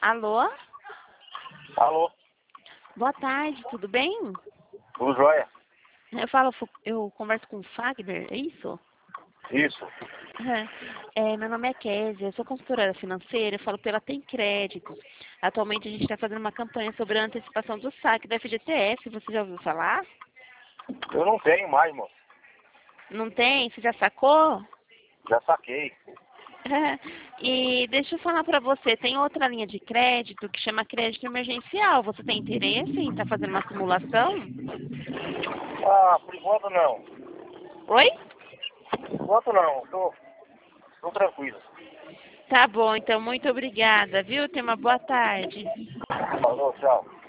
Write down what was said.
Alô? Alô, Boa tarde, tudo bem? tudo jóia? Eu converso com o Fagner, é isso? Isso. Meu nome é Kézia, eu sou consultora financeira, eu falo pela Tem Créditos. Atualmente a gente está fazendo uma campanha sobre a antecipação do saque da FGTS, você já ouviu falar? Eu não tenho mais, moço. Não tem? Você já sacou? Já saquei. E deixa eu falar para você, tem outra linha de crédito que chama crédito emergencial. Você tem interesse em estar fazendo uma simulação? Ah, por enquanto não. Oi? Por enquanto não. Tô tranquilo. Tá bom, então muito obrigada, viu? Tenha uma boa tarde. Falou, tchau.